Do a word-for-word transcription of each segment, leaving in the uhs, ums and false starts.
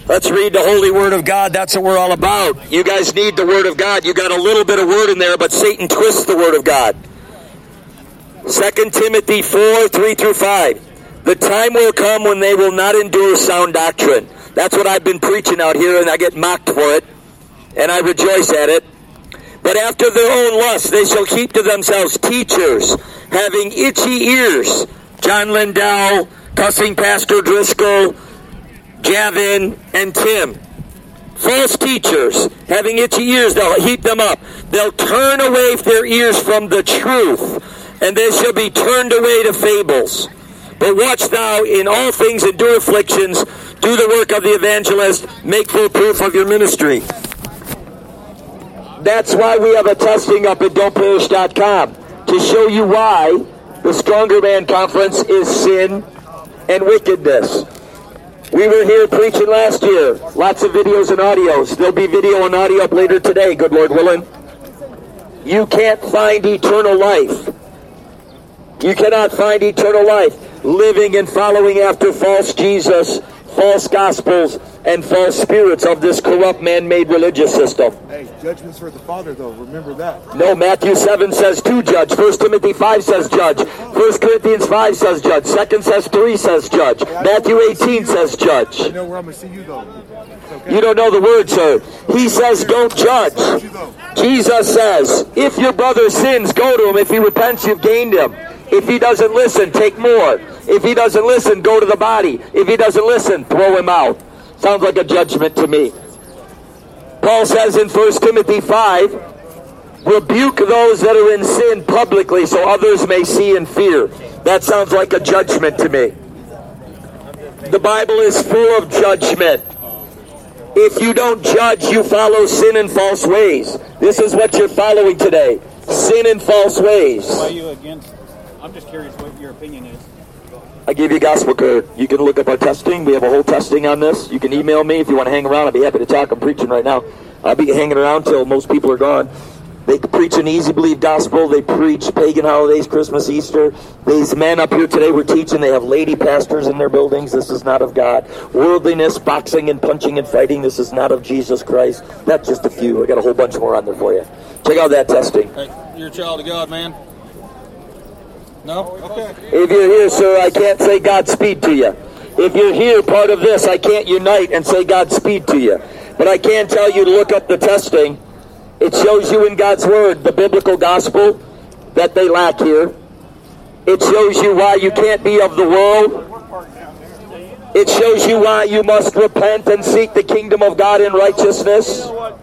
Let's read the Holy Word of God. That's what we're all about. You guys need the Word of God. You got a little bit of Word in there, but Satan twists the Word of God. Second Timothy four, three through five. The time will come when they will not endure sound doctrine. That's what I've been preaching out here, and I get mocked for it, and I rejoice at it. But after their own lust, they shall keep to themselves teachers, having itchy ears. John Lindell, cussing Pastor Driscoll, Gavin, and Tim. False teachers, having itchy ears, they'll heap them up. They'll turn away their ears from the truth, and they shall be turned away to fables. But watch thou in all things endure afflictions, do the work of the evangelist, make full proof of your ministry. That's why we have a testing up at don't perish dot com, to show you why the Stronger Man Conference is sin and wickedness. We were here preaching last year. Lots of videos and audios. There'll be video and audio up later today, good Lord willing. You can't find eternal life. You cannot find eternal life living and following after false Jesus, false gospels, and false spirits of this corrupt man-made religious system. Hey, judgment's for the Father, though. Remember that. No, Matthew seven says to judge. First Timothy five says judge. First Corinthians five says judge. Second says three says judge. Matthew eighteen says judge. I know where I'm going to see you, though. Okay. You don't know the word, sir. He says don't judge. Jesus says, if your brother sins, go to him. If he repents, you've gained him. If he doesn't listen, take more. If he doesn't listen, go to the body. If he doesn't listen, throw him out. Sounds like a judgment to me. Paul says in First Timothy five, rebuke those that are in sin publicly so others may see and fear. That sounds like a judgment to me. The Bible is full of judgment. If you don't judge, you follow sin and false ways. This is what you're following today. Sin and false ways. Why are you against? I'm just curious what your opinion is. I gave you a gospel card. You can look up our testing. We have a whole testing on this. You can email me if you want to hang around. I'll be happy to talk. I'm preaching right now. I'll be hanging around till most people are gone. They preach an easy believe gospel. They preach pagan holidays, Christmas, Easter. These men up here today were teaching. They have lady pastors in their buildings. This is not of God. Worldliness, boxing and punching and fighting. This is not of Jesus Christ. That's just a few. I got a whole bunch more on there for you. Check out that testing. Hey, you're a child of God, man. No? Okay. If you're here, sir, I can't say Godspeed to you. If you're here, part of this, I can't unite and say Godspeed to you. But I can tell you to look up the testing. It shows you in God's Word the biblical gospel that they lack here. It shows you why you can't be of the world. It shows you why you must repent and seek the kingdom of God in righteousness.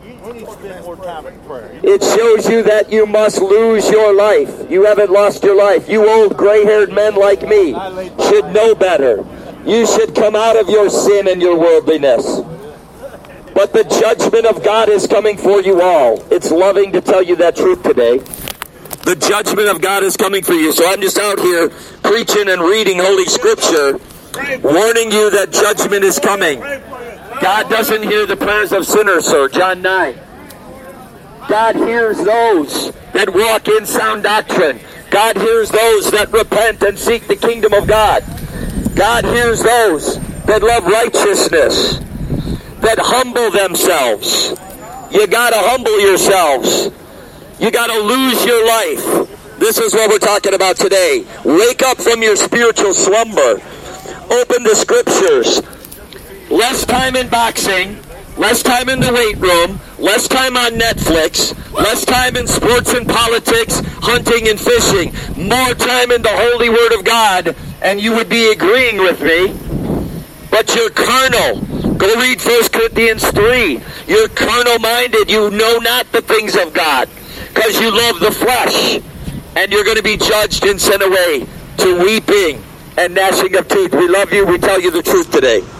It shows you that you must lose your life. You haven't lost your life. You old gray-haired men like me should know better. You should come out of your sin and your worldliness. But the judgment of God is coming for you all. It's loving to tell you that truth today. The judgment of God is coming for you. So I'm just out here preaching and reading Holy Scripture, warning you that judgment is coming. God doesn't hear the prayers of sinners, sir. John nine. God hears those that walk in sound doctrine. God hears those that repent and seek the kingdom of God. God hears those that love righteousness, that humble themselves. You got to humble yourselves. You got to lose your life. This is what we're talking about today. Wake up from your spiritual slumber. Open the Scriptures. Less time in boxing, less time in the weight room, less time on Netflix, less time in sports and politics, hunting and fishing, more time in the Holy Word of God, and you would be agreeing with me. But you're carnal. Go read First Corinthians three. You're carnal-minded. You know not the things of God because you love the flesh, and you're going to be judged and sent away to weeping and gnashing of teeth. We love you. We tell you the truth today.